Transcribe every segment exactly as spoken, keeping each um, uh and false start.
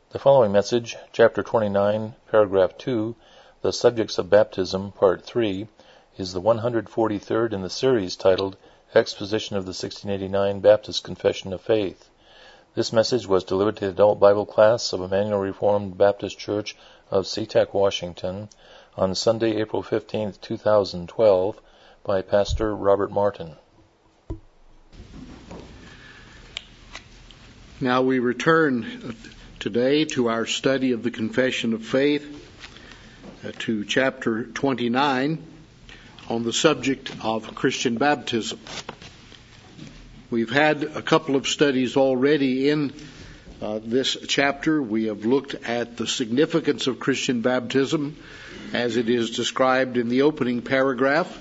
The following message, Chapter twenty-nine, Paragraph two, The Subjects of Baptism, Part three, is the one hundred forty-third in the series titled Exposition of the sixteen eighty-nine Baptist Confession of Faith. This message was delivered to the adult Bible class of Emmanuel Reformed Baptist Church of SeaTac, Washington, on Sunday, April fifteenth, two thousand twelve, by Pastor Robert Martin. Now we return today to our study of the Confession of Faith, uh, to chapter twenty-nine, on the subject of Christian baptism. We've had a couple of studies already in uh, this chapter. We have looked at the significance of Christian baptism as it is described in the opening paragraph.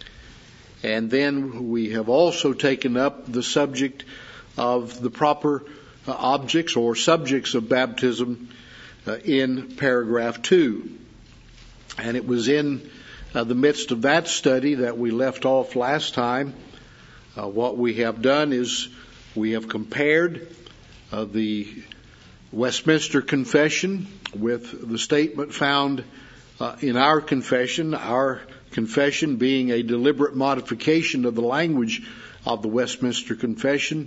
And then we have also taken up the subject of the proper uh, objects or subjects of baptism uh, in paragraph two. And it was in uh, the midst of that study that we left off last time. Uh, what we have done is we have compared uh, the Westminster Confession with the statement found uh, in our confession, our confession being a deliberate modification of the language of the Westminster Confession.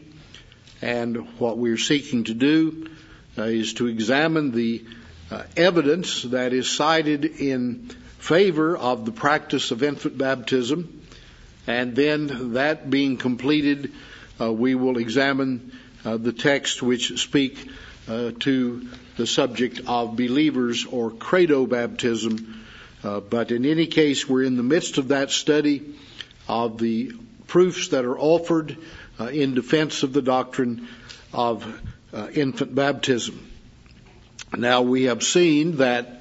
And what we're seeking to do uh, is to examine the uh, evidence that is cited in favor of the practice of infant baptism. And then that being completed, uh, we will examine uh, the texts which speak uh, to the subject of believers or credo baptism. Uh, but in any case, we're in the midst of that study of the proofs that are offered uh, in defense of the doctrine of uh, infant baptism. Now, we have seen that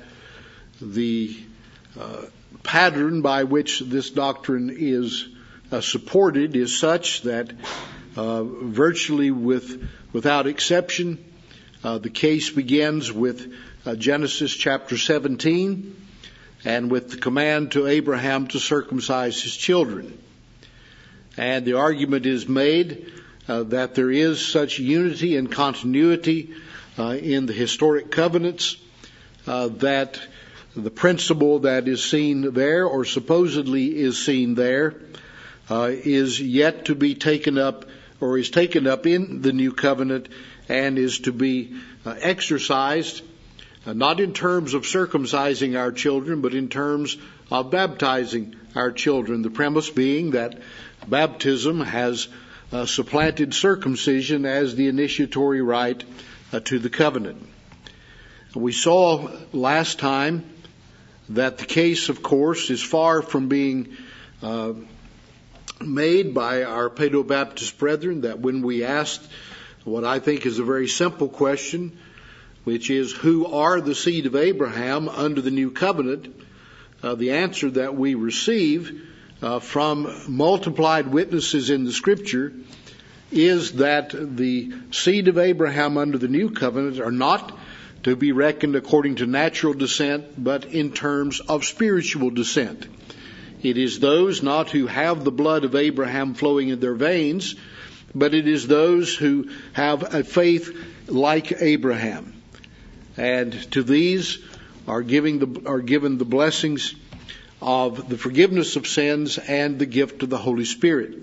the uh, pattern by which this doctrine is uh, supported is such that uh, virtually with without exception, uh, the case begins with uh, Genesis chapter seventeen and with the command to Abraham to circumcise his children. And the argument is made uh, that there is such unity and continuity uh, in the historic covenants uh, that the principle that is seen there, or supposedly is seen there, uh, is yet to be taken up, or is taken up in the new covenant, and is to be uh, exercised, uh, not in terms of circumcising our children, but in terms of baptizing our children. The premise being that baptism has uh, supplanted circumcision as the initiatory rite uh, to the covenant. We saw last time that the case, of course, is far from being uh, made by our Paedo-Baptist brethren, that when we asked what I think is a very simple question, which is, who are the seed of Abraham under the new covenant, uh, the answer that we receive uh, from multiplied witnesses in the Scripture is that the seed of Abraham under the new covenant are not to be reckoned according to natural descent, but in terms of spiritual descent. It is those not who have the blood of Abraham flowing in their veins, but it is those who have a faith like Abraham. And to these are giving the, are given the blessings of the forgiveness of sins and the gift of the Holy Spirit.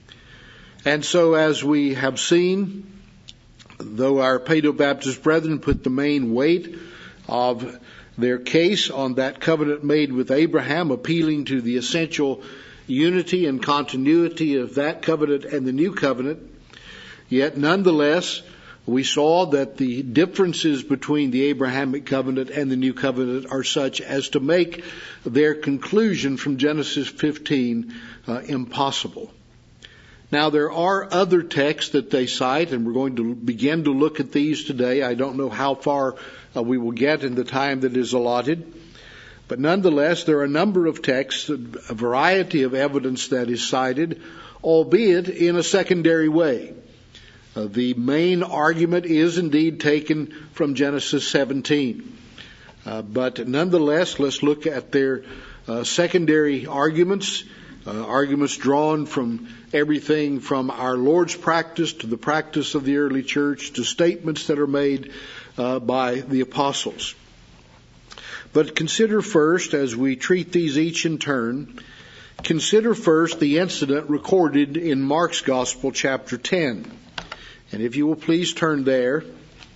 And so, as we have seen, though our Paedo-Baptist brethren put the main weight of their case on that covenant made with Abraham, appealing to the essential unity and continuity of that covenant and the new covenant, yet nonetheless, we saw that the differences between the Abrahamic covenant and the new covenant are such as to make their conclusion from Genesis fifteen uh, impossible. Now, there are other texts that they cite, and we're going to begin to look at these today. I don't know how far uh, we will get in the time that is allotted. But nonetheless, there are a number of texts, a variety of evidence that is cited, albeit in a secondary way. Uh, the main argument is indeed taken from Genesis seventeen. Uh, but nonetheless, let's look at their uh, secondary arguments Uh, arguments drawn from everything from our Lord's practice to the practice of the early church to statements that are made uh, by the apostles. But consider first, as we treat these each in turn, consider first the incident recorded in Mark's Gospel, chapter ten. And if you will please turn there.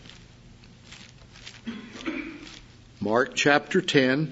Mark chapter ten.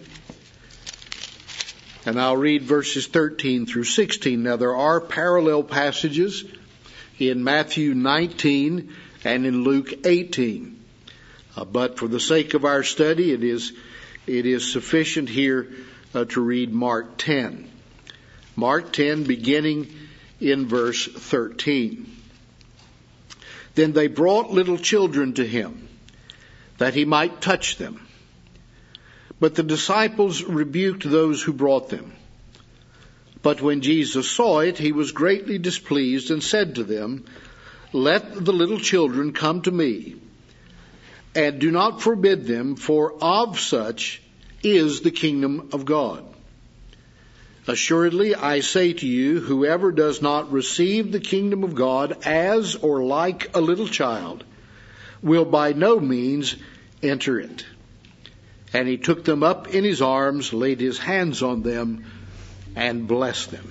And I'll read verses thirteen through sixteen. Now there are parallel passages in Matthew nineteen and in Luke eighteen. Uh, but for the sake of our study, it is it is sufficient here uh, to read Mark ten. Mark ten, beginning in verse thirteen. Then they brought little children to him, that he might touch them. But the disciples rebuked those who brought them. But when Jesus saw it, he was greatly displeased and said to them, Let the little children come to me, and do not forbid them, for of such is the kingdom of God. Assuredly, I say to you, whoever does not receive the kingdom of God as or like a little child will by no means enter it. And he took them up in his arms, laid his hands on them, and blessed them.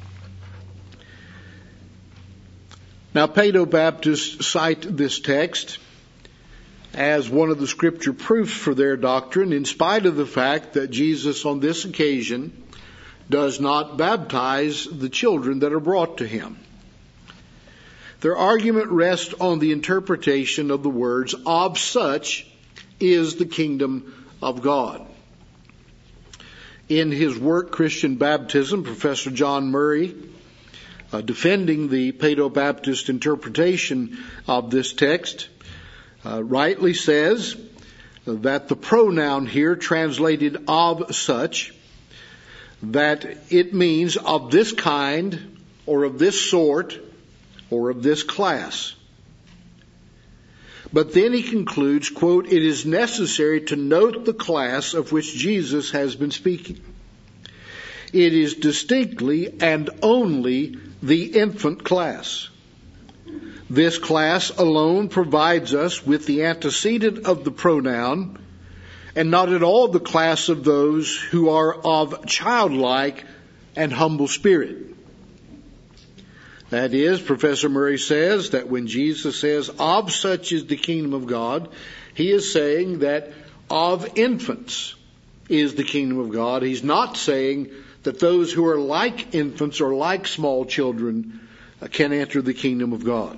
Now, Paedobaptists cite this text as one of the scripture proofs for their doctrine, in spite of the fact that Jesus on this occasion does not baptize the children that are brought to him. Their argument rests on the interpretation of the words, of such is the kingdom of God. In his work, Christian Baptism, Professor John Murray, uh, defending the Paedobaptist interpretation of this text, uh, rightly says that the pronoun here translated of such, that it means of this kind or of this sort or of this class. But then he concludes, quote, it is necessary to note the class of which Jesus has been speaking. It is distinctly and only the infant class. This class alone provides us with the antecedent of the pronoun, and not at all the class of those who are of childlike and humble spirit. That is, Professor Murray says that when Jesus says, of such is the kingdom of God, he is saying that of infants is the kingdom of God. He's not saying that those who are like infants or like small children can enter the kingdom of God.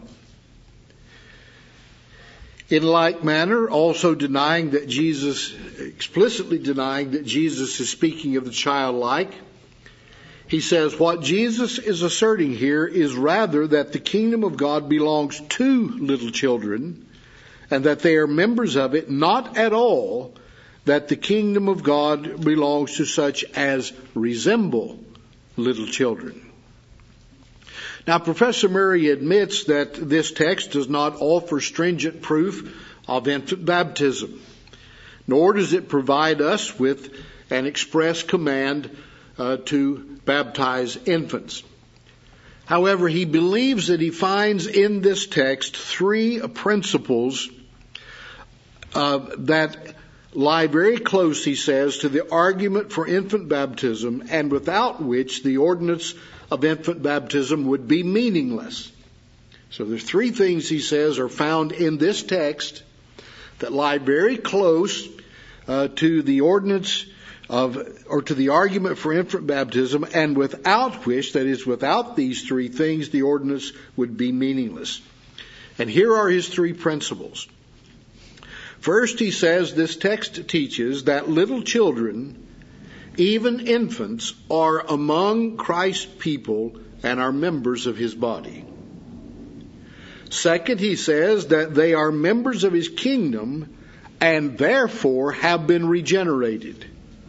In like manner, also denying that Jesus, explicitly denying that Jesus is speaking of the childlike, he says what Jesus is asserting here is rather that the kingdom of God belongs to little children and that they are members of it, not at all that the kingdom of God belongs to such as resemble little children. Now, Professor Murray admits that this text does not offer stringent proof of infant baptism, nor does it provide us with an express command uh, to baptize infants. However, he believes that he finds in this text three principles uh, that lie very close, he says, to the argument for infant baptism, and without which the ordinance of infant baptism would be meaningless. So there's three things, he says, are found in this text that lie very close uh, to the ordinance of, or to the argument for infant baptism, and without which, that is, without these three things, the ordinance would be meaningless. And here are his three principles. First, he says this text teaches that little children, even infants, are among Christ's people and are members of his body. Second, he says that they are members of his kingdom and therefore have been regenerated.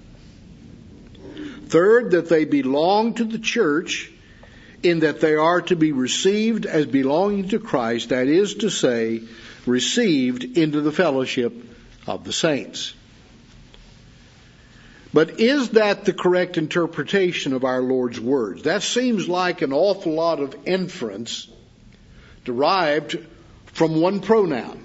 Third, that they belong to the church in that they are to be received as belonging to Christ, that is to say, received into the fellowship of the saints. But is that the correct interpretation of our Lord's words? That seems like an awful lot of inference derived from one pronoun.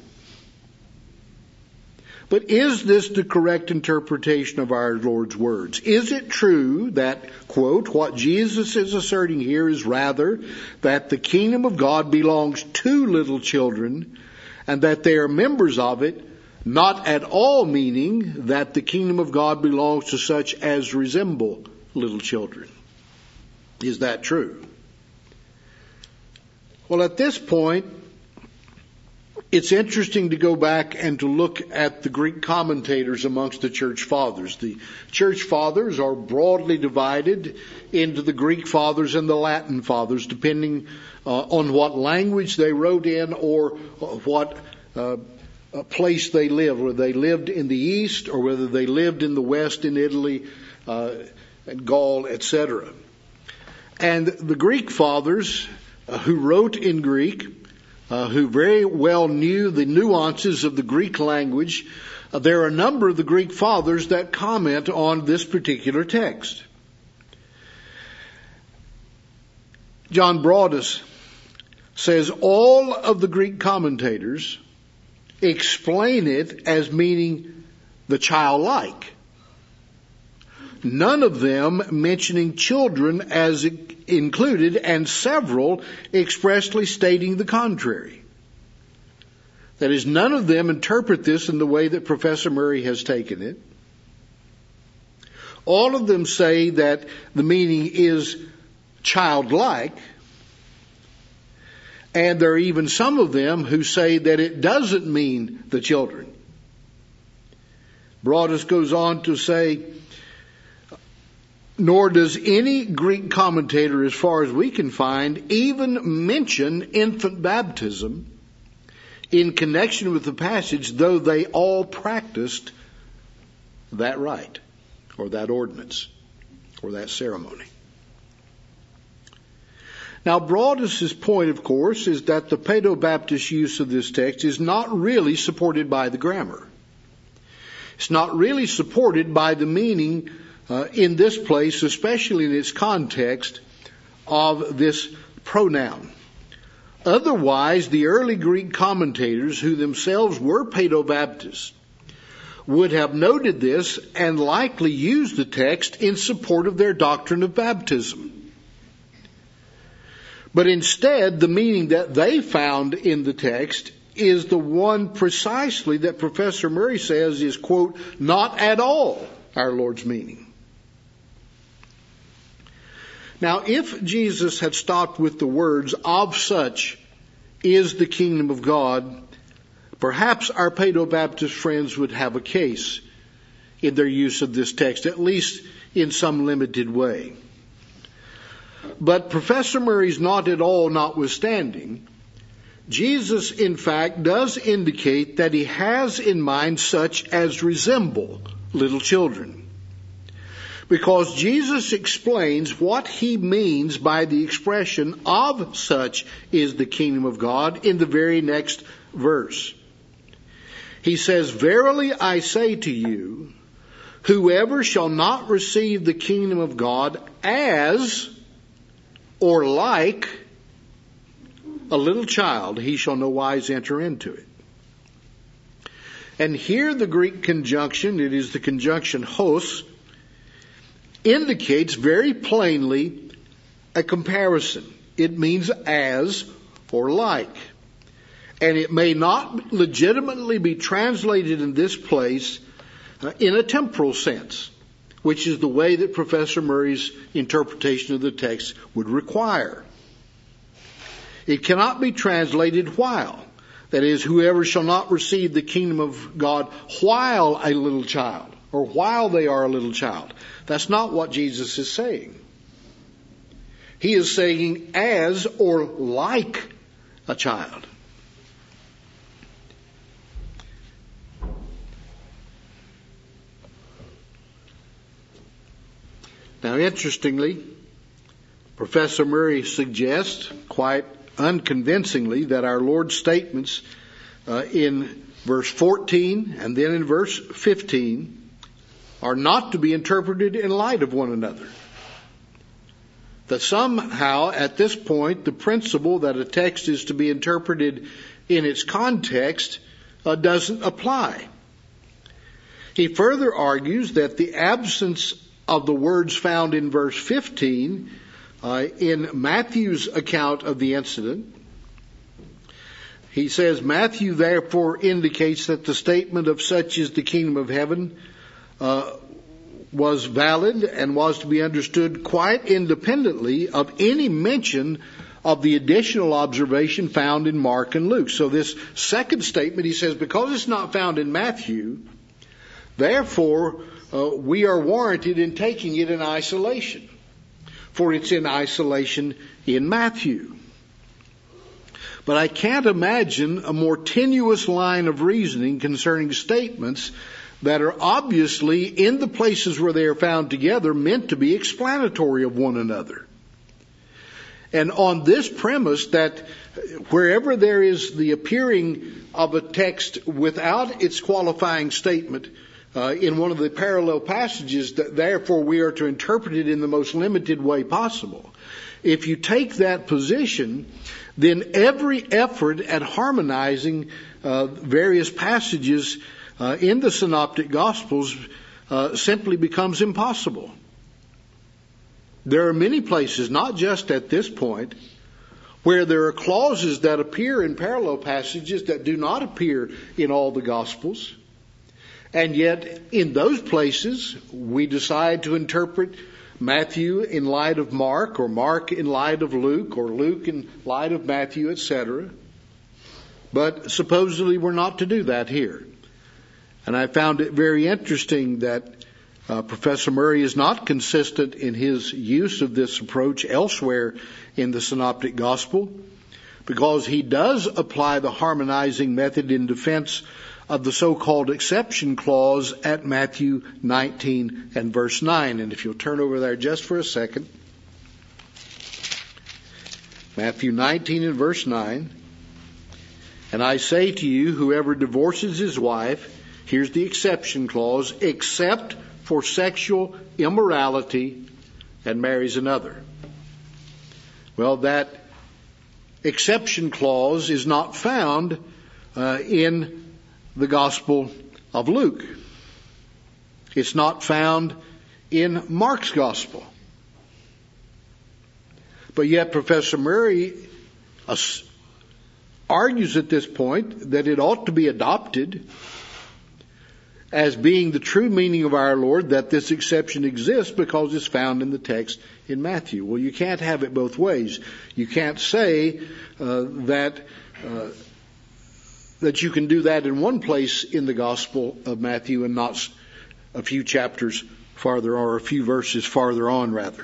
But is this the correct interpretation of our Lord's words? Is it true that, quote, what Jesus is asserting here is rather that the kingdom of God belongs to little children and that they are members of it, not at all meaning that the kingdom of God belongs to such as resemble little children? Is that true? Well, at this point, it's interesting to go back and to look at the Greek commentators amongst the church fathers. The church fathers are broadly divided into the Greek fathers and the Latin fathers, depending uh, on what language they wrote in or what uh, place they lived, whether they lived in the East or whether they lived in the West, in Italy, uh, and Gaul, et cetera. And the Greek fathers uh, who wrote in Greek, Uh, who very well knew the nuances of the Greek language, uh, there are a number of the Greek fathers that comment on this particular text. John Broadus says all of the Greek commentators explain it as meaning the childlike. None of them mentioning children as included, and several expressly stating the contrary. That is, none of them interpret this in the way that Professor Murray has taken it. All of them say that the meaning is childlike, and there are even some of them who say that it doesn't mean the children. Broadus goes on to say, nor does any Greek commentator, as far as we can find, even mention infant baptism in connection with the passage, though they all practiced that rite, or that ordinance, or that ceremony. Now, Broadus's point, of course, is that the Paedo-Baptist use of this text is not really supported by the grammar. It's not really supported by the meaning Uh, in this place, especially in its context of this pronoun. Otherwise, the early Greek commentators, who themselves were Paedo-Baptists, would have noted this and likely used the text in support of their doctrine of baptism. But instead, the meaning that they found in the text is the one precisely that Professor Murray says is, quote, not at all our Lord's meaning. Now, if Jesus had stopped with the words, of such is the kingdom of God, perhaps our Paedo-Baptist friends would have a case in their use of this text, at least in some limited way. But Professor Murray's not at all notwithstanding, Jesus, in fact, does indicate that he has in mind such as resemble little children. Because Jesus explains what he means by the expression of such is the kingdom of God in the very next verse. He says, verily I say to you, whoever shall not receive the kingdom of God as or like a little child, he shall no wise enter into it. And here the Greek conjunction, it is the conjunction hos, indicates very plainly a comparison. It means as or like. And it may not legitimately be translated in this place uh, in a temporal sense, which is the way that Professor Murray's interpretation of the text would require. It cannot be translated while. That is, whoever shall not receive the kingdom of God while a little child, or while they are a little child. That's not what Jesus is saying. He is saying as or like a child. Now, interestingly, Professor Murray suggests, quite unconvincingly, that our Lord's statements uh, in verse fourteen and then in verse fifteen are not to be interpreted in light of one another. That somehow, at this point, the principle that a text is to be interpreted in its context uh, doesn't apply. He further argues that the absence of the words found in verse fifteen uh, in Matthew's account of the incident, he says, Matthew therefore indicates that the statement of such is the kingdom of heaven uh, was valid and was to be understood quite independently of any mention of the additional observation found in Mark and Luke. So this second statement, he says, because it's not found in Matthew, therefore uh, we are warranted in taking it in isolation, for it's in isolation in Matthew. But I can't imagine a more tenuous line of reasoning concerning statements that are obviously, in the places where they are found together, meant to be explanatory of one another. And on this premise that wherever there is the appearing of a text without its qualifying statement uh, in one of the parallel passages, that therefore we are to interpret it in the most limited way possible. If you take that position, then every effort at harmonizing uh, various passages uh, in the Synoptic Gospels uh, simply becomes impossible. There are many places, not just at this point, where there are clauses that appear in parallel passages that do not appear in all the Gospels. And yet, in those places, we decide to interpret Matthew in light of Mark, or Mark in light of Luke, or Luke in light of Matthew, et cetera. But supposedly we're not to do that here. And I found it very interesting that uh, Professor Murray is not consistent in his use of this approach elsewhere in the Synoptic Gospel, because he does apply the harmonizing method in defense of the so-called exception clause at Matthew nineteen and verse nine. And if you'll turn over there just for a second. Matthew nineteen and verse nine. And I say to you, whoever divorces his wife, here's the exception clause, except for sexual immorality, and marries another. Well, that exception clause is not found uh, in the Gospel of Luke. It's not found in Mark's Gospel. But yet Professor Murray argues at this point that it ought to be adopted as being the true meaning of our Lord, that this exception exists because it's found in the text in Matthew. Well, you can't have it both ways. You can't say uh, that uh, that you can do that in one place in the Gospel of Matthew and not a few chapters farther, or a few verses farther on, rather.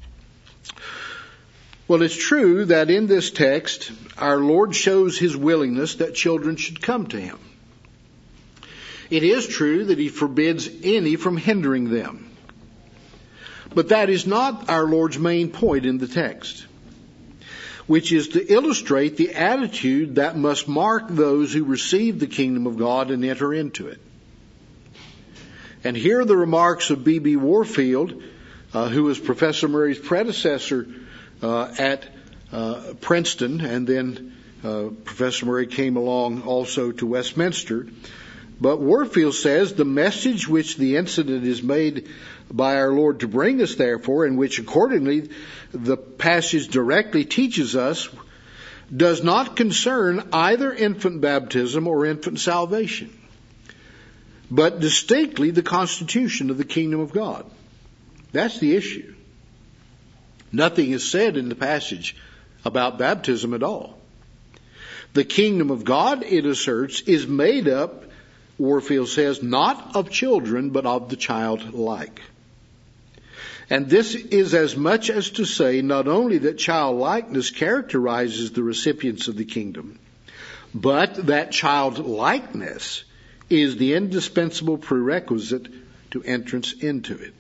Well, it's true that in this text, our Lord shows his willingness that children should come to him. It is true that he forbids any from hindering them. But that is not our Lord's main point in the text, which is to illustrate the attitude that must mark those who receive the kingdom of God and enter into it. And here are the remarks of B B Warfield, uh, who was Professor Murray's predecessor uh, at uh, Princeton, and then uh, Professor Murray came along also to Westminster. But Warfield says, the message which the incident is made by our Lord to bring us, therefore, and which accordingly the passage directly teaches us, does not concern either infant baptism or infant salvation, but distinctly the constitution of the kingdom of God. That's the issue. Nothing is said in the passage about baptism at all. The kingdom of God, it asserts, is made up, Warfield says, not of children, but of the childlike. And this is as much as to say not only that childlikeness characterizes the recipients of the kingdom, but that childlikeness is the indispensable prerequisite to entrance into it.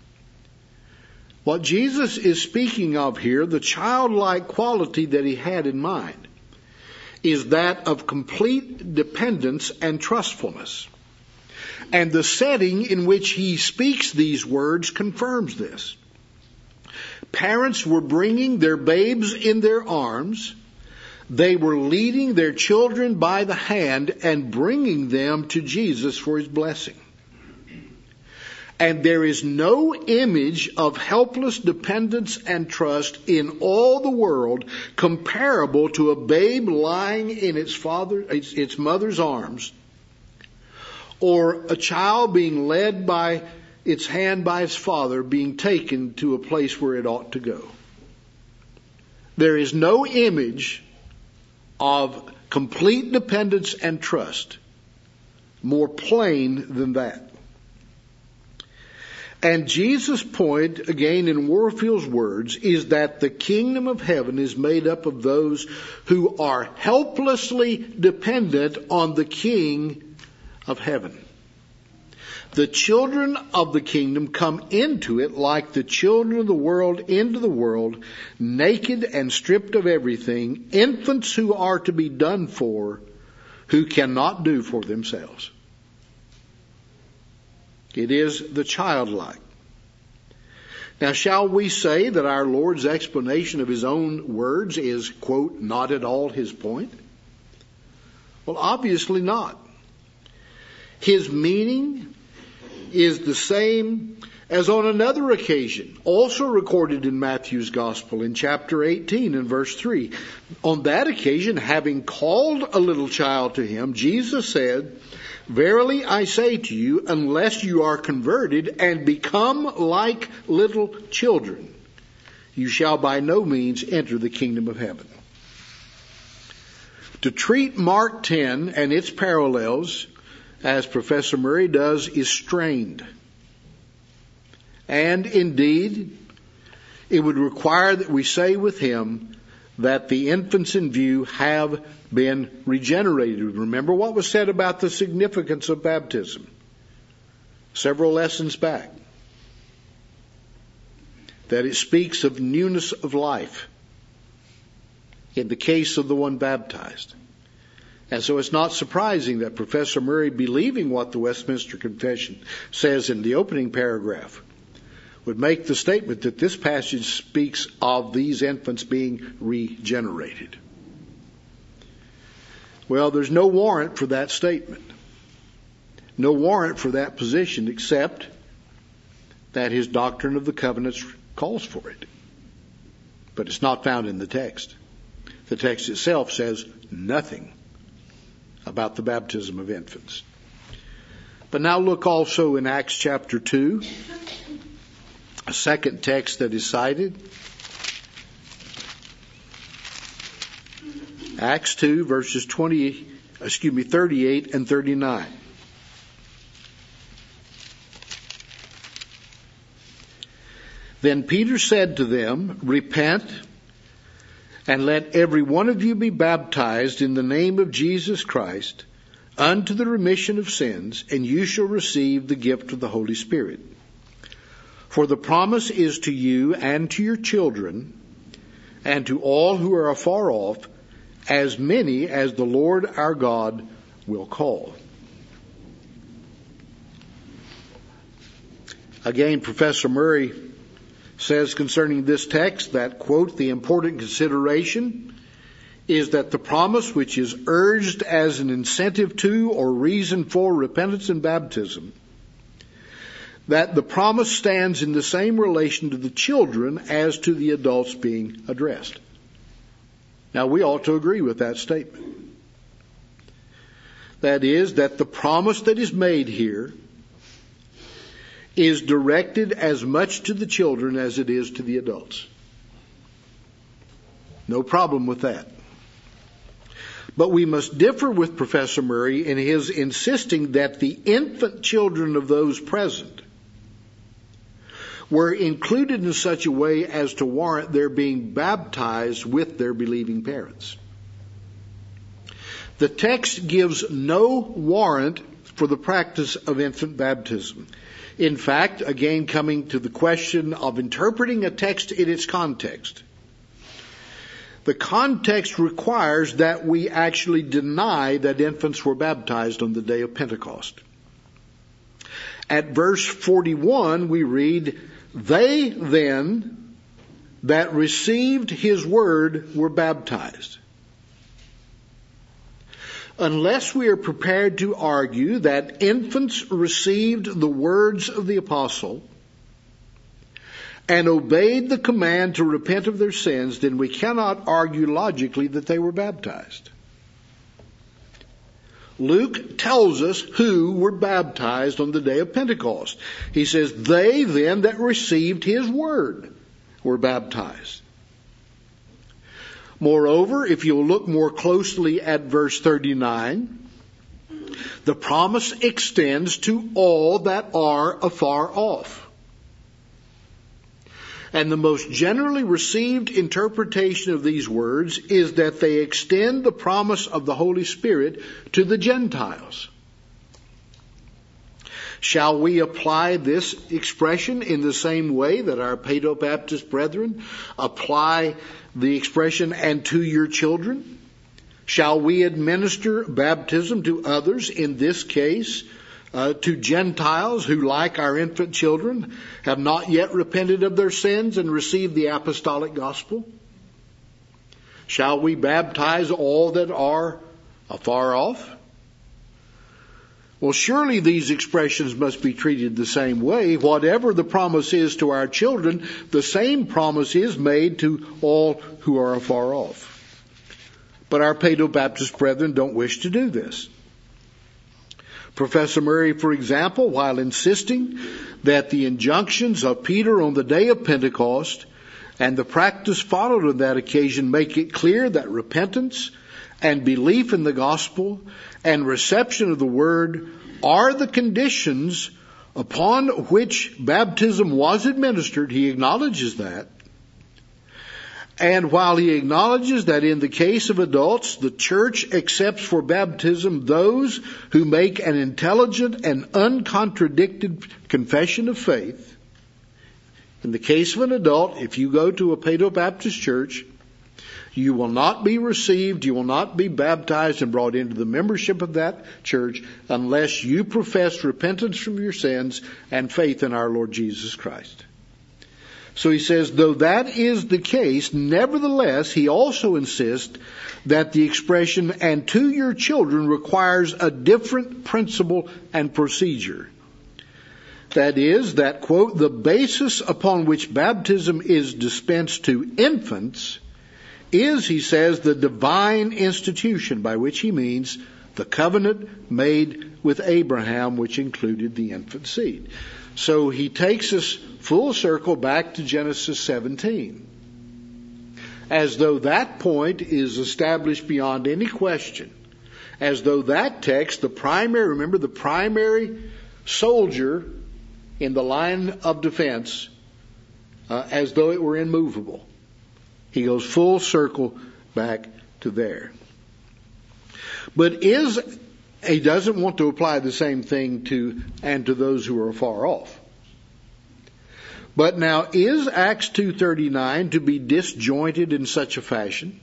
What Jesus is speaking of here, the childlike quality that he had in mind, is that of complete dependence and trustfulness. And the setting in which he speaks these words confirms this. Parents were bringing their babes in their arms. They were leading their children by the hand and bringing them to Jesus for his blessing. And there is no image of helpless dependence and trust in all the world comparable to a babe lying in its father, its, its mother's arms, or a child being led by its hand by its father, being taken to a place where it ought to go. There is no image of complete dependence and trust more plain than that. And Jesus' point, again in Warfield's words, is that the kingdom of heaven is made up of those who are helplessly dependent on the King of heaven. The children of the kingdom come into it like the children of the world into the world, naked and stripped of everything, infants who are to be done for, who cannot do for themselves. It is the childlike. Now, shall we say that our Lord's explanation of his own words is, quote, not at all his point? Well, obviously not. His meaning is the same as on another occasion, also recorded in Matthew's Gospel in chapter eighteen and verse three. On that occasion, having called a little child to him, Jesus said, verily I say to you, unless you are converted and become like little children, you shall by no means enter the kingdom of heaven. To treat Mark ten and its parallels, as Professor Murray does, is strained. And indeed, it would require that we say with him that the infants in view have been regenerated. Remember what was said about the significance of baptism several lessons back. That it speaks of newness of life in the case of the one baptized. And so it's not surprising that Professor Murray, believing what the Westminster Confession says in the opening paragraph, would make the statement that this passage speaks of these infants being regenerated. Well, there's no warrant for that statement. No warrant for that position except that his doctrine of the covenants calls for it. But it's not found in the text. The text itself says nothing about the baptism of infants. But now look also in Acts chapter two, a second text that is cited. Acts two, verses twenty, excuse me, thirty-eight and thirty-nine. Then Peter said to them, repent, and let every one of you be baptized in the name of Jesus Christ unto the remission of sins, and you shall receive the gift of the Holy Spirit. For the promise is to you and to your children, and to all who are afar off, as many as the Lord our God will call. Again, Professor Murray says concerning this text that, quote, the important consideration is that the promise which is urged as an incentive to or reason for repentance and baptism, that the promise stands in the same relation to the children as to the adults being addressed. Now, we ought to agree with that statement. That is, that the promise that is made here is directed as much to the children as it is to the adults. No problem with that. But we must differ with Professor Murray in his insisting that the infant children of those present were included in such a way as to warrant their being baptized with their believing parents. The text gives no warrant for the practice of infant baptism. In fact, again coming to the question of interpreting a text in its context, the context requires that we actually deny that infants were baptized on the day of Pentecost. at verse forty-one, we read, "They then that received his word were baptized." Unless we are prepared to argue that infants received the words of the apostle and obeyed the command to repent of their sins, then we cannot argue logically that they were baptized. Luke tells us who were baptized on the day of Pentecost. He says, "They then that received his word were baptized." Moreover, if you'll look more closely at verse thirty-nine, the promise extends to all that are afar off. And the most generally received interpretation of these words is that they extend the promise of the Holy Spirit to the Gentiles. Shall we apply this expression in the same way that our Paedo-Baptist brethren apply the expression, "and to your children"? Shall we administer baptism to others, in this case, uh, to Gentiles who, like our infant children, have not yet repented of their sins and received the apostolic gospel? Shall we baptize all that are afar off? Well, surely these expressions must be treated the same way. Whatever the promise is to our children, the same promise is made to all who are afar off. But our Paedo-Baptist brethren don't wish to do this. Professor Murray, for example, while insisting that the injunctions of Peter on the day of Pentecost and the practice followed on that occasion make it clear that repentance and belief in the gospel and reception of the word are the conditions upon which baptism was administered. He acknowledges that. And while he acknowledges that in the case of adults, the church accepts for baptism those who make an intelligent and uncontradicted confession of faith, in the case of an adult, if you go to a Paedo-Baptist church, you will not be received, you will not be baptized and brought into the membership of that church unless you profess repentance from your sins and faith in our Lord Jesus Christ. So he says, though that is the case, nevertheless, he also insists that the expression, "and to your children," requires a different principle and procedure. That is, that, quote, "the basis upon which baptism is dispensed to infants is," he says, "the divine institution," by which he means the covenant made with Abraham, which included the infant seed. So he takes us full circle back to Genesis seventeen, as though that point is established beyond any question, as though that text, the primary, remember the primary soldier in the line of defense, uh, as though it were immovable. He goes full circle back to there. But is, he doesn't want to apply the same thing to, and to those who are far off. But now, is Acts two thirty-nine to be disjointed in such a fashion?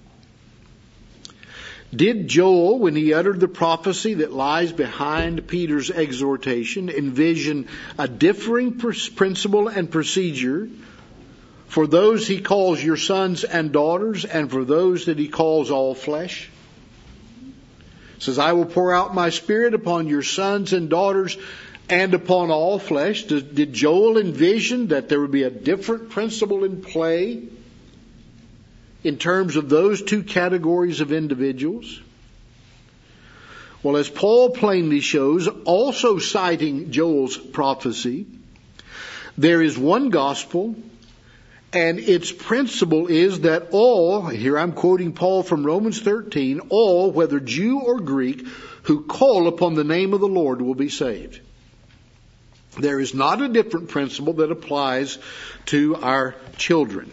Did Joel, when he uttered the prophecy that lies behind Peter's exhortation, envision a differing principle and procedure for those he calls your sons and daughters, and for those that he calls all flesh? It says, "I will pour out my spirit upon your sons and daughters and upon all flesh." Did, did Joel envision that there would be a different principle in play in terms of those two categories of individuals? Well, as Paul plainly shows, also citing Joel's prophecy, there is one gospel, and its principle is that all, here I'm quoting Paul from Romans thirteen, all, whether Jew or Greek, who call upon the name of the Lord will be saved. There is not a different principle that applies to our children.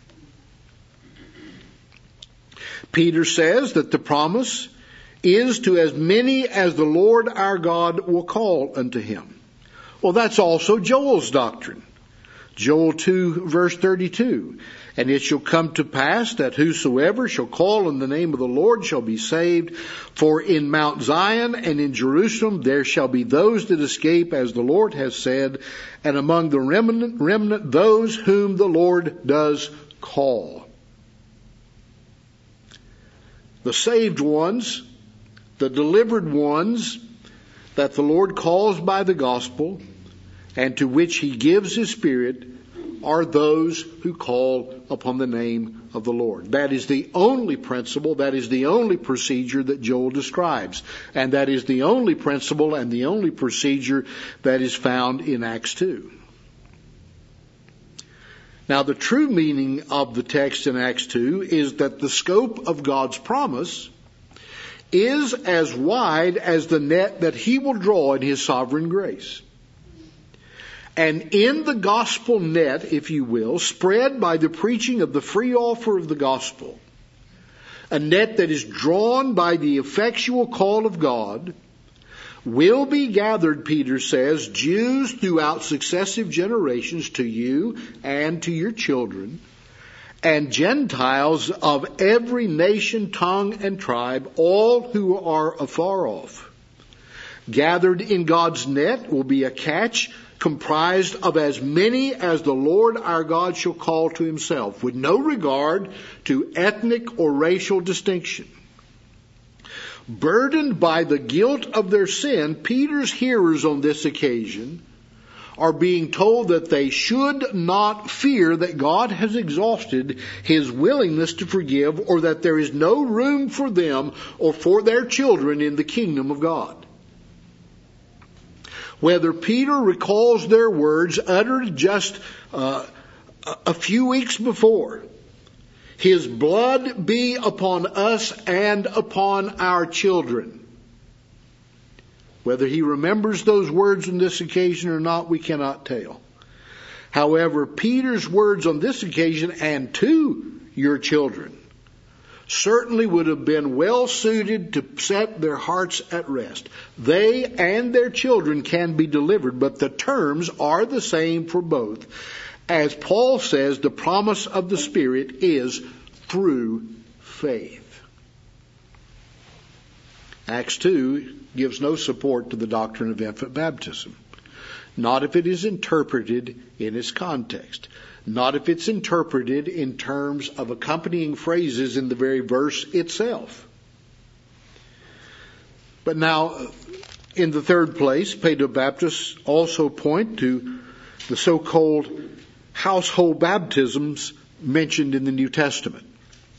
Peter says that the promise is to as many as the Lord our God will call unto him. Well, that's also Joel's doctrine. Joel two, verse thirty-two. And it shall come to pass that whosoever shall call on the name of the Lord shall be saved. For in Mount Zion and in Jerusalem there shall be those that escape, as the Lord has said, and among the remnant, remnant those whom the Lord does call. The saved ones, the delivered ones that the Lord calls by the gospel and to which He gives His Spirit, are those who call upon the name of the Lord. That is the only principle, that is the only procedure that Joel describes. And that is the only principle and the only procedure that is found in Acts two. Now, the true meaning of the text in Acts two is that the scope of God's promise is as wide as the net that He will draw in His sovereign grace. And in the gospel net, if you will, spread by the preaching of the free offer of the gospel, a net that is drawn by the effectual call of God, will be gathered, Peter says, Jews throughout successive generations to you and to your children, and Gentiles of every nation, tongue, and tribe, all who are afar off. Gathered in God's net will be a catch comprised of as many as the Lord our God shall call to Himself, with no regard to ethnic or racial distinction. Burdened by the guilt of their sin, Peter's hearers on this occasion are being told that they should not fear that God has exhausted His willingness to forgive, or that there is no room for them or for their children in the kingdom of God. Whether Peter recalls their words uttered just uh, a few weeks before, His blood be upon us and upon our children. Whether he remembers those words on this occasion or not, we cannot tell. However, Peter's words on this occasion, and to your children, certainly would have been well suited to set their hearts at rest. They and their children can be delivered, but the terms are the same for both. As Paul says, the promise of the Spirit is through faith. Acts two gives no support to the doctrine of infant baptism. Not if it is interpreted in its context. Not if it's interpreted in terms of accompanying phrases in the very verse itself. But now, in the third place, Paedobaptists also point to the so-called household baptisms mentioned in the New Testament.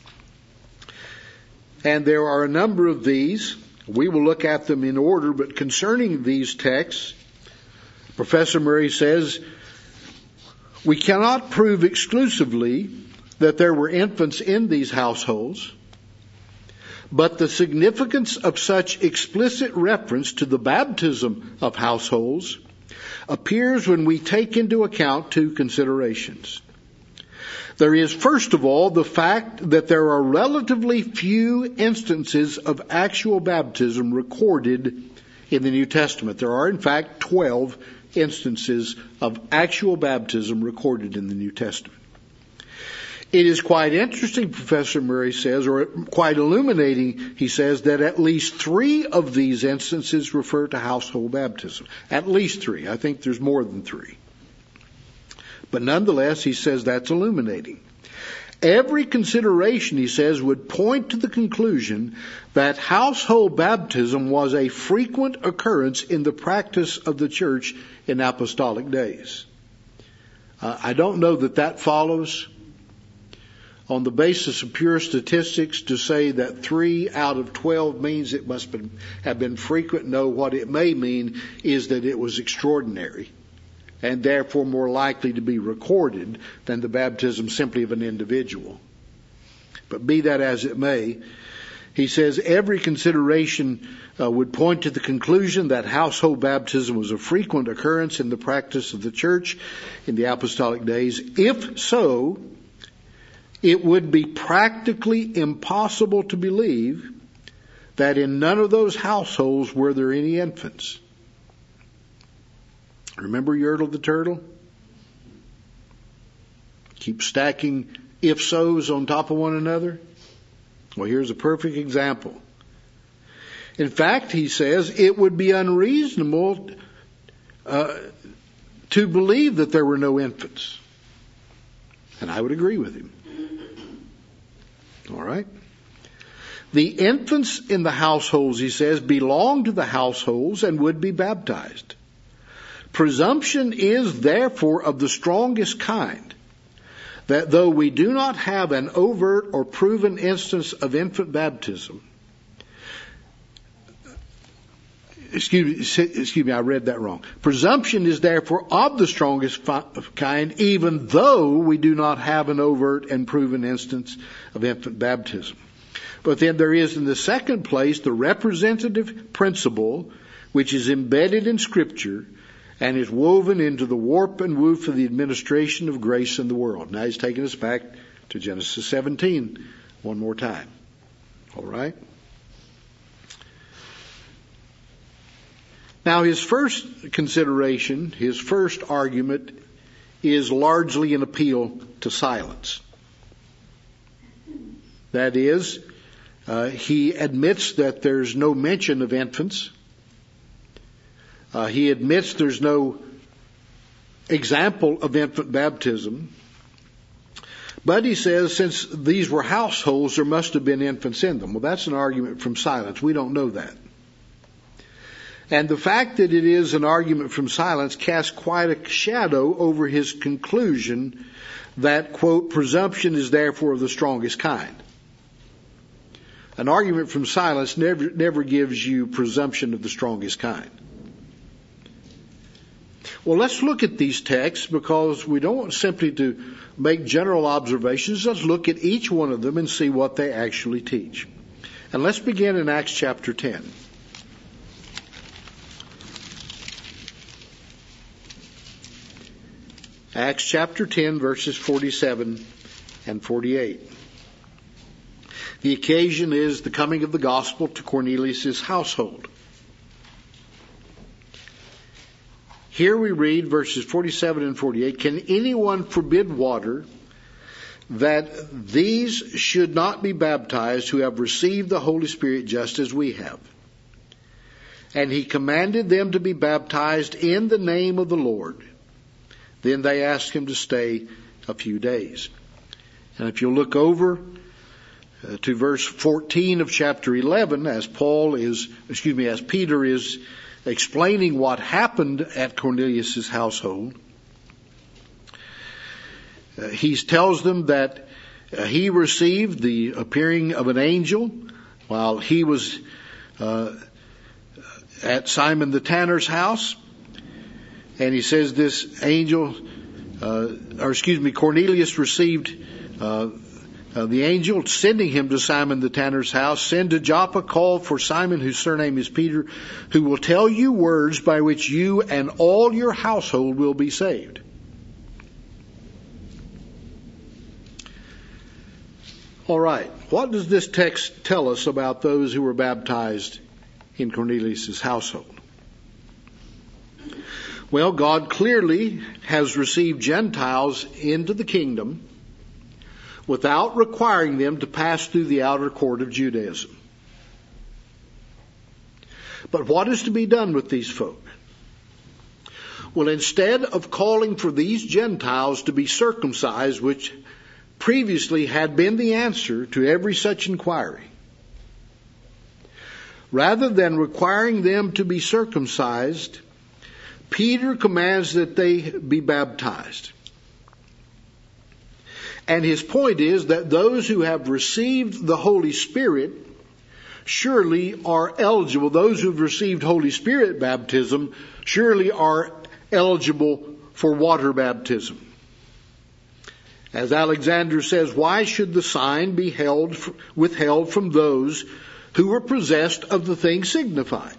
And there are a number of these. We will look at them in order, but concerning these texts, Professor Murray says, we cannot prove exclusively that there were infants in these households, but the significance of such explicit reference to the baptism of households appears when we take into account two considerations. There is, first of all, the fact that there are relatively few instances of actual baptism recorded in the New Testament. There are, in fact, twelve instances of actual baptism recorded in the New Testament. It is quite interesting, Professor Murray says, or quite illuminating, he says, that at least three of these instances refer to household baptism. At least three. I think there's more than three. But nonetheless, he says that's illuminating. Every consideration, he says, would point to the conclusion that household baptism was a frequent occurrence in the practice of the church in apostolic days. Uh, I don't know that that follows on the basis of pure statistics to say that three out of twelve means it must have been frequent. No, what it may mean is that it was extraordinary, and therefore more likely to be recorded than the baptism simply of an individual. But be that as it may, he says every consideration uh, would point to the conclusion that household baptism was a frequent occurrence in the practice of the church in the apostolic days. If so, it would be practically impossible to believe that in none of those households were there any infants. Remember Yertle the turtle? keep stacking if-sos on top of one another? Well, here's a perfect example. In fact, he says, it would be unreasonable uh, to believe that there were no infants. And I would agree with him. All right? The infants in the households, he says, belong to the households and would be baptized. Presumption is therefore of the strongest kind, that though we do not have an overt or proven instance of infant baptism, excuse me, excuse me, I read that wrong. Presumption is therefore of the strongest kind, even though we do not have an overt and proven instance of infant baptism. But then there is in the second place the representative principle which is embedded in Scripture and is woven into the warp and woof of the administration of grace in the world. Now he's taking us back to Genesis seventeen one more time. All right? Now his first consideration, his first argument, is largely an appeal to silence. That is, uh, he admits that there's no mention of infants. Uh, he admits there's no example of infant baptism. But he says since these were households, there must have been infants in them. Well, that's an argument from silence. We don't know that. And the fact that it is an argument from silence casts quite a shadow over his conclusion that, quote, presumption is therefore of the strongest kind. An argument from silence never, never gives you presumption of the strongest kind. Well, let's look at these texts because we don't want simply to make general observations. Let's look at each one of them and see what they actually teach. And let's begin in Acts chapter ten. Acts chapter ten, verses forty-seven and forty-eight. The occasion is the coming of the gospel to Cornelius' household. Here we read verses forty-seven and forty-eight. Can anyone forbid water that these should not be baptized who have received the Holy Spirit just as we have? And he commanded them to be baptized in the name of the Lord. Then they asked him to stay a few days. And if you look over uh, to verse fourteen of chapter eleven, as Paul is, excuse me, as Peter is explaining what happened at Cornelius' household, uh, he tells them that uh, he received the appearing of an angel while he was uh, at Simon the tanner's house. And he says this angel, uh, or excuse me, Cornelius received uh, uh, the angel sending him to Simon the tanner's house. Send to Joppa, call for Simon, whose surname is Peter, who will tell you words by which you and all your household will be saved. All right. What does this text tell us about those who were baptized in Cornelius' household? Well, God clearly has received Gentiles into the kingdom without requiring them to pass through the outer court of Judaism. But what is to be done with these folk? Well, instead of calling for these Gentiles to be circumcised, which previously had been the answer to every such inquiry, rather than requiring them to be circumcised, Peter commands that they be baptized. And his point is that those who have received the Holy Spirit surely are eligible. Those who have received Holy Spirit baptism surely are eligible for water baptism. As Alexander says, why should the sign be held, withheld from those who are possessed of the thing signified?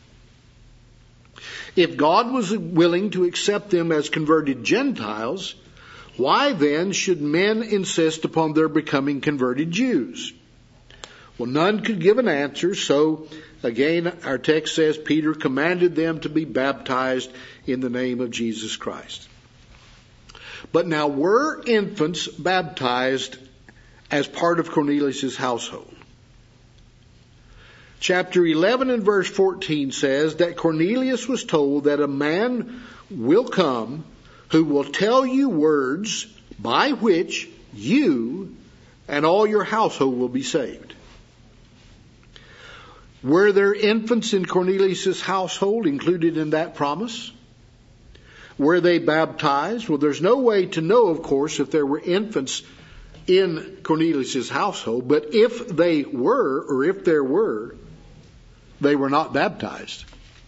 If God was willing to accept them as converted Gentiles, why then should men insist upon their becoming converted Jews? Well, none could give an answer, so again our text says Peter commanded them to be baptized in the name of Jesus Christ. But now, were infants baptized as part of Cornelius' household? Chapter eleven and verse fourteen says that Cornelius was told that a man will come who will tell you words by which you and all your household will be saved. Were there infants in Cornelius' household included in that promise? Were they baptized? Well, there's no way to know, of course, if there were infants in Cornelius' household, but if they were, or if there were, they were not baptized.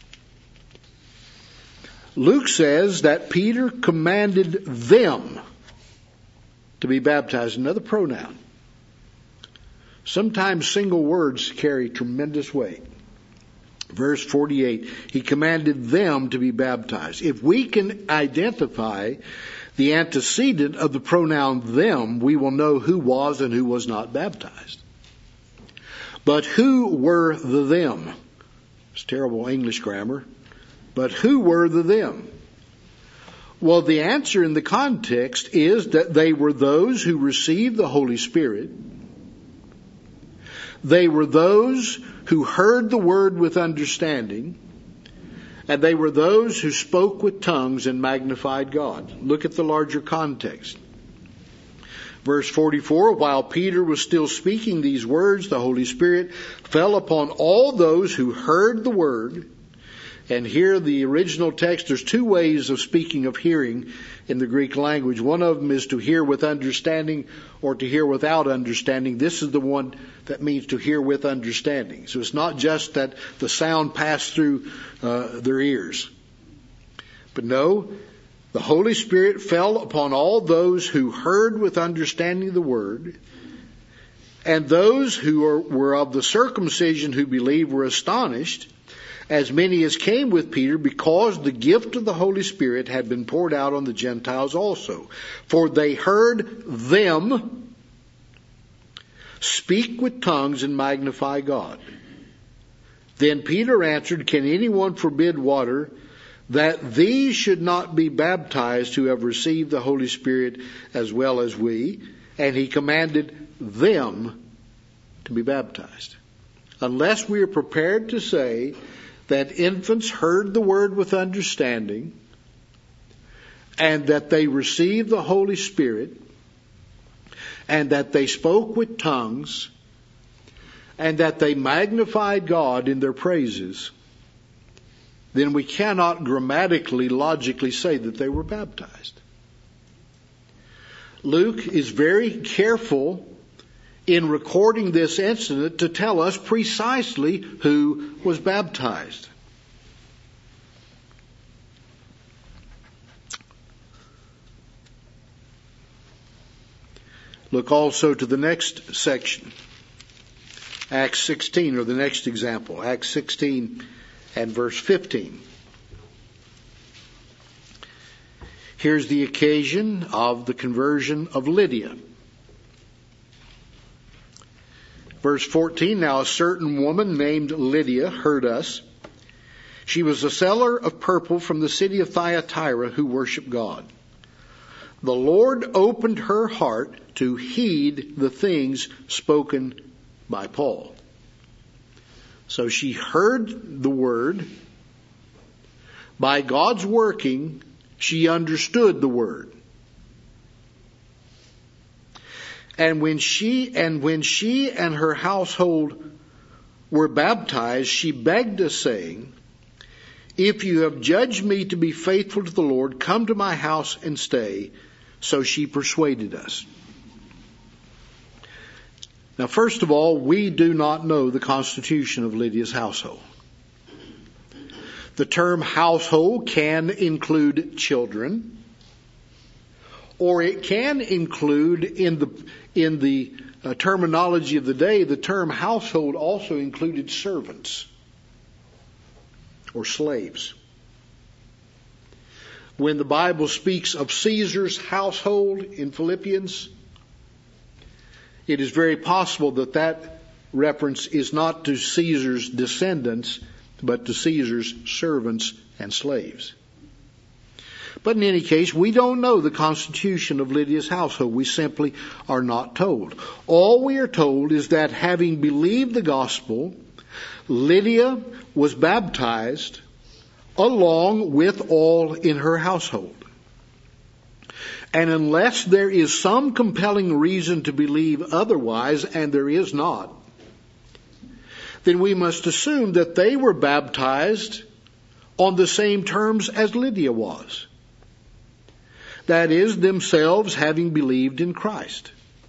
Luke says that Peter commanded them to be baptized. Another pronoun. Sometimes single words carry tremendous weight. Verse forty-eight, he commanded them to be baptized. If we can identify the antecedent of the pronoun them, we will know who was and who was not baptized. But who were the them? It's terrible English grammar. But who were the them? Well, the answer in the context is that they were those who received the Holy Spirit. They were those who heard the word with understanding. And they were those who spoke with tongues and magnified God. Look at the larger context. Verse forty-four, while Peter was still speaking these words, the Holy Spirit fell upon all those who heard the word. And here the original text, there's two ways of speaking of hearing in the Greek language. One of them is to hear with understanding or to hear without understanding. This is the one that means to hear with understanding. So it's not just that the sound passed through uh, their ears. But no, the Holy Spirit fell upon all those who heard with understanding the word. And those who are, were of the circumcision who believed were astonished, as many as came with Peter, because the gift of the Holy Spirit had been poured out on the Gentiles also. For they heard them speak with tongues and magnify God. Then Peter answered, can anyone forbid water that these should not be baptized who have received the Holy Spirit as well as we? And he commanded them to be baptized. Unless we are prepared to say that infants heard the word with understanding, and that they received the Holy Spirit, and that they spoke with tongues, and that they magnified God in their praises, then we cannot grammatically, logically say that they were baptized. Luke is very careful in recording this incident to tell us precisely who was baptized. Look also to the next section, Acts sixteen, or the next example, Acts sixteen and verse fifteen. Here's the occasion of the conversion of Lydia. Verse fourteen, now a certain woman named Lydia heard us. She was a seller of purple from the city of Thyatira who worshiped God. The Lord opened her heart to heed the things spoken by Paul. So she heard the word. By God's working, she understood the word. And when she and when she and her household were baptized, she begged us, saying, if you have judged me to be faithful to the Lord, come to my house and stay. So she persuaded us. Now, first of all, we do not know the constitution of Lydia's household. The term household can include children, or it can include, in the in the uh, terminology of the day, the term household also included servants or slaves. When the Bible speaks of Caesar's household in Philippians, it is very possible that that reference is not to Caesar's descendants, but to Caesar's servants and slaves. But in any case, we don't know the constitution of Lydia's household. We simply are not told. All we are told is that having believed the gospel, Lydia was baptized along with all in her household. And unless there is some compelling reason to believe otherwise, and there is not, then we must assume that they were baptized on the same terms as Lydia was. That is, themselves having believed in Christ.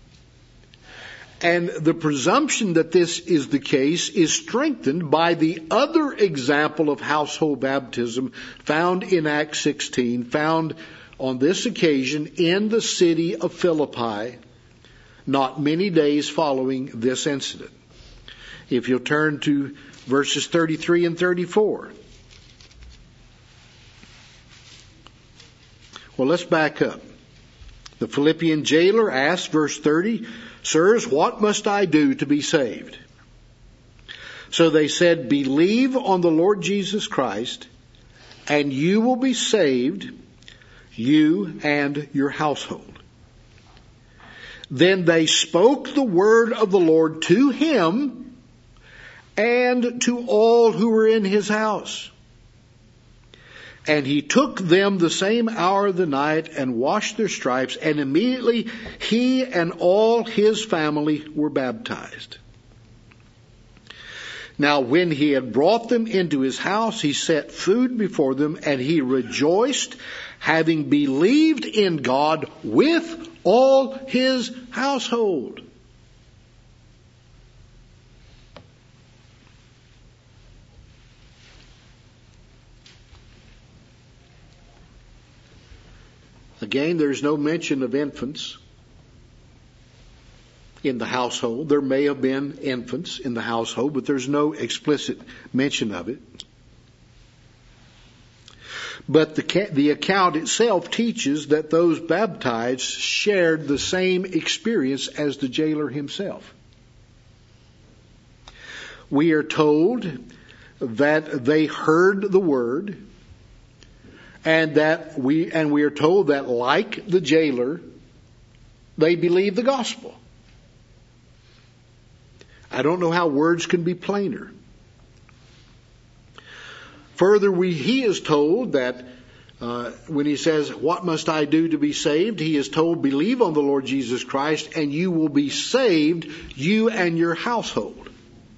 And the presumption that this is the case is strengthened by the other example of household baptism found in Acts sixteen, found on this occasion in the city of Philippi, not many days following this incident. If you'll turn to verses thirty-three and thirty-four. Well, let's back up. The Philippian jailer asked, verse thirty, "Sirs, what must I do to be saved?" So they said, "Believe on the Lord Jesus Christ, and you will be saved, you and your household." Then they spoke the word of the Lord to him and to all who were in his house. And he took them the same hour of the night and washed their stripes, and immediately he and all his family were baptized. Now when he had brought them into his house, he set food before them, and he rejoiced, having believed in God with all his household. Again, there's no mention of infants in the household. There may have been infants in the household, but there's no explicit mention of it. But the, the account itself teaches that those baptized shared the same experience as the jailer himself. We are told that they heard the word, and that we and we are told that, like the jailer, they believed the gospel. I don't know how words can be plainer. Further, we, he is told that uh, when he says, "What must I do to be saved?" he is told, "Believe on the Lord Jesus Christ, and you will be saved, you and your household."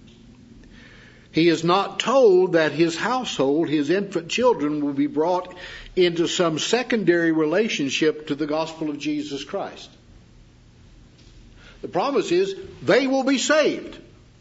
He is not told that his household, his infant children, will be brought into some secondary relationship to the gospel of Jesus Christ. The promise is they will be saved.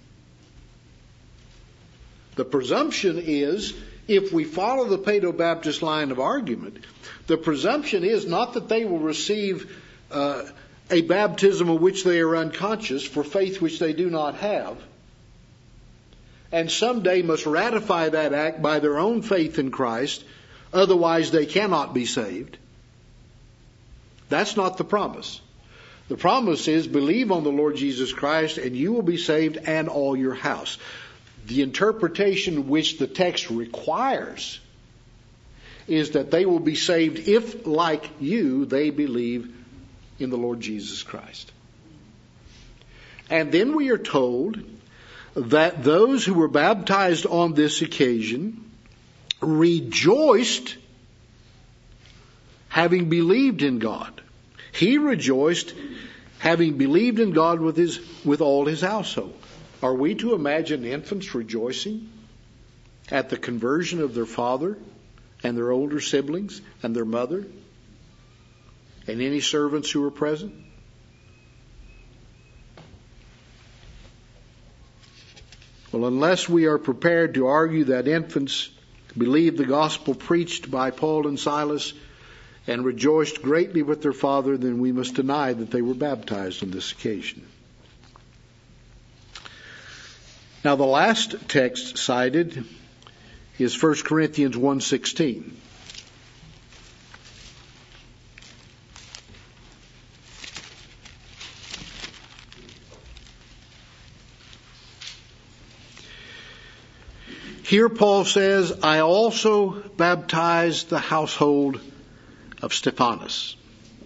The presumption is, if we follow the Paedo-Baptist line of argument, the presumption is not that they will receive uh, a baptism of which they are unconscious for faith which they do not have, and someday must ratify that act by their own faith in Christ, otherwise they cannot be saved. That's not the promise. The promise is, believe on the Lord Jesus Christ and you will be saved, and all your house. The interpretation which the text requires is that they will be saved if, like you, they believe in the Lord Jesus Christ. And then we are told that those who were baptized on this occasion rejoiced, having believed in God. He rejoiced, having believed in God with his with all his household. Are we to imagine infants rejoicing at the conversion of their father and their older siblings and their mother and any servants who were present? Well, unless we are prepared to argue that infants believed the gospel preached by Paul and Silas and rejoiced greatly with their father, then we must deny that they were baptized on this occasion. Now, the last text cited is First Corinthians one sixteen. Here Paul says, "I also baptized the household of Stephanas.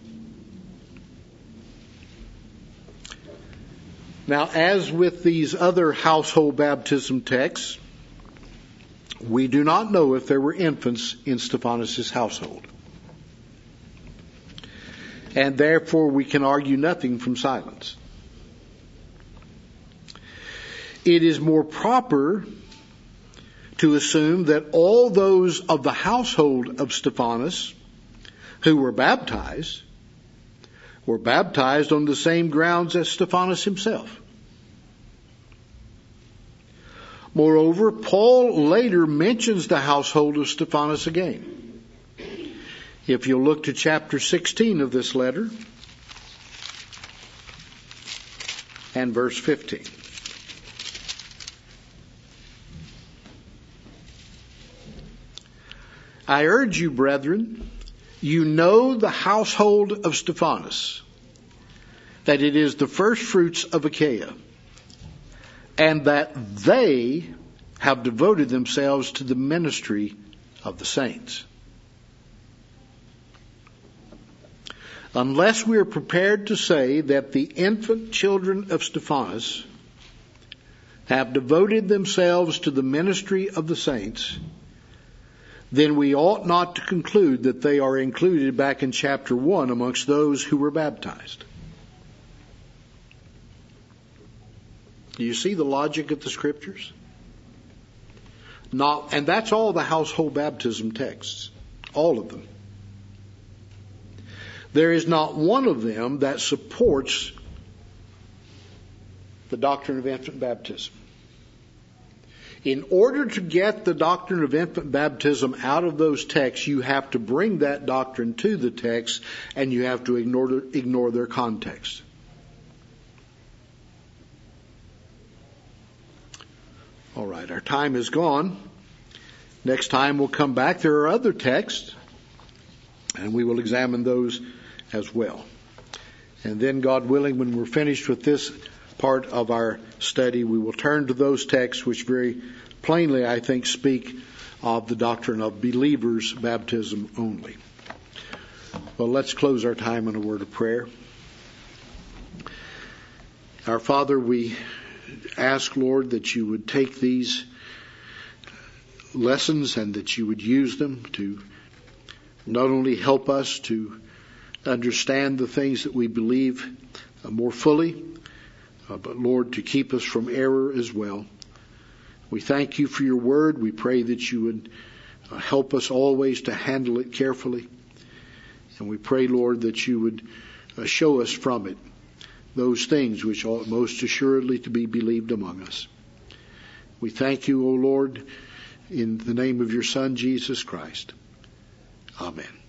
Now, as with these other household baptism texts, we do not know if there were infants in Stephanas' household. And therefore we can argue nothing from silence. It is more proper to assume that all those of the household of Stephanas who were baptized were baptized on the same grounds as Stephanas himself. Moreover, Paul later mentions the household of Stephanas again. If you'll look to chapter sixteen of this letter and verse fifteen. I urge you, brethren, you know the household of Stephanas, that it is the first fruits of Achaia, and that they have devoted themselves to the ministry of the saints. Unless we are prepared to say that the infant children of Stephanas have devoted themselves to the ministry of the saints, then we ought not to conclude that they are included back in chapter one amongst those who were baptized. Do you see the logic of the scriptures? Not, and that's all the household baptism texts. All of them. There is not one of them that supports the doctrine of infant baptism. In order to get the doctrine of infant baptism out of those texts, you have to bring that doctrine to the text, and you have to ignore, ignore their context. All right, our time is gone. Next time we'll come back. There are other texts, and we will examine those as well. And then, God willing, when we're finished with this part of our study, we will turn to those texts which very plainly, I think, speak of the doctrine of believers' baptism only. Well, let's close our time in a word of prayer. Our Father, we ask, Lord, that you would take these lessons and that you would use them to not only help us to understand the things that we believe more fully, Uh, but Lord, to keep us from error as well. We thank you for your word. We pray that you would uh, help us always to handle it carefully. And we pray, Lord, that you would uh, show us from it those things which ought most assuredly to be believed among us. We thank you, O Lord, in the name of your Son, Jesus Christ. Amen.